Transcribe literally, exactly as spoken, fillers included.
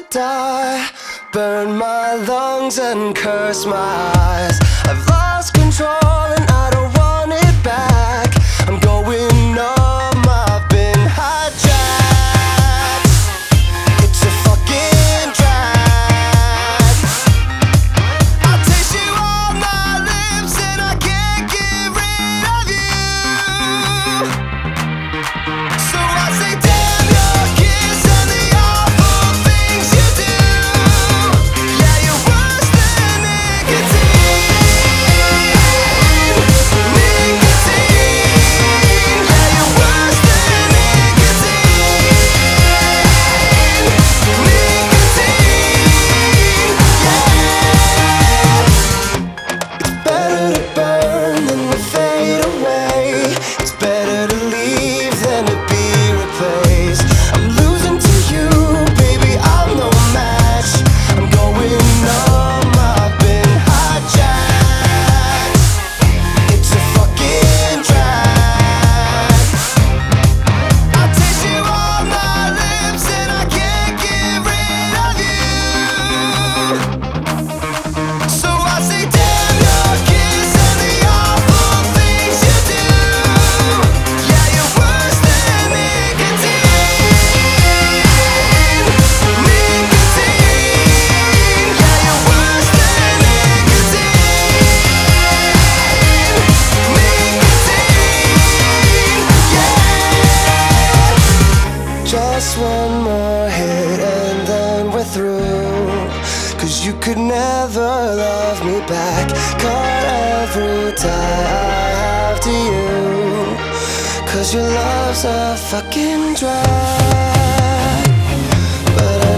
die, burn my lungs and curse my eyes. I've lost control and I don't want it back. I'm going numb, I've been hijacked. It's a fucking drag. I taste you on my lips and I can't get rid of you. So I say damn your kiss and the awful things you do. Yeah, you're worse than nicotine. Nicotine. Yeah, you're worse than nicotine. Nicotine. Yeah. It's better to burn than to fade away. It's better to leave than to be replaced. I'm losing to you, baby, I'm no match. I'm going numb, I've been hijacked. It's a fucking drag. I taste you on my lips and I can't get rid of you. So I say damn your kiss and the awful things you do. Yeah, you're worse than nicotine. Nicotine. Yeah, you're worse than nicotine. Nicotine. Yeah. Just one more hit and then we're through. Cause you could never love me back. Cut every tie I have to you. Cause your love's a fucking drag. But I